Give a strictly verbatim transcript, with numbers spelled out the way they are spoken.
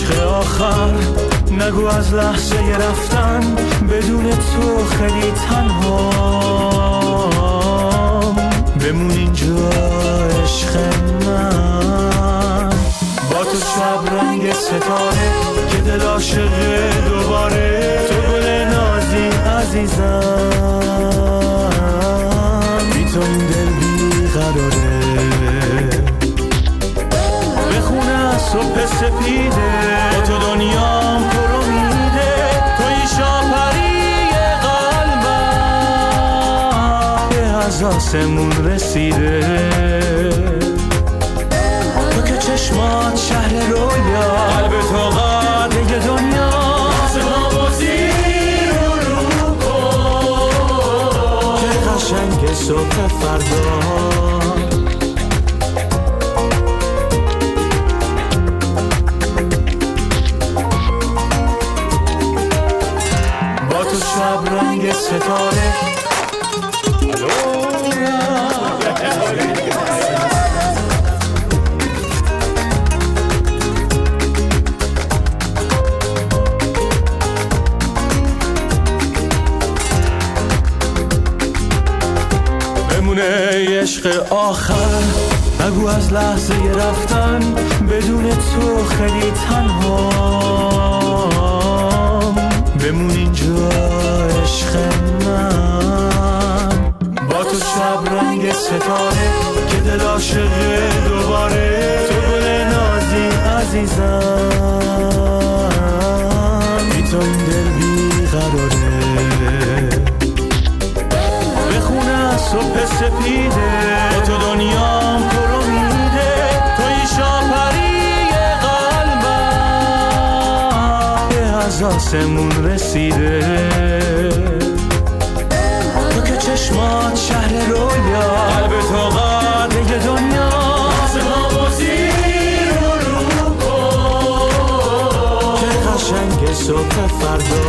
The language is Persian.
عشق آخر نگو از لحظه رفتن بدون تو خیلی تنهام بمون اینجا عشق من با تو شب رنگ ستاره که دل عاشق دوباره تو گل نازی عزیزم بی تو این دل بی قراره بخونه از صبح سپیده با تو دنیام پر امیده توی شاپری قلبم به از آسمون رسیده تو که چشمات شهر رویا قلب تو قدر دنیا آسمان زیر و رو کن که قشنگ صبح فردا شب رنگ ستاره بمونه عشق آخر نگو از لحظه رفتن بدون تو خیلی تنهام بمون اینجا عشق من با تو شب رنگ ستاره که دل عاشق دوباره تو گل نازی عزیزم بی تو این دل بی قراره بخونه از صبح سپیده با تو دنیام پر امیده توی شاپری از آسمون رسیده تو که چشمات شهر رویا قلب تو قدر دنیا آسمان زیر و رو کن که قشنگ صبح فردا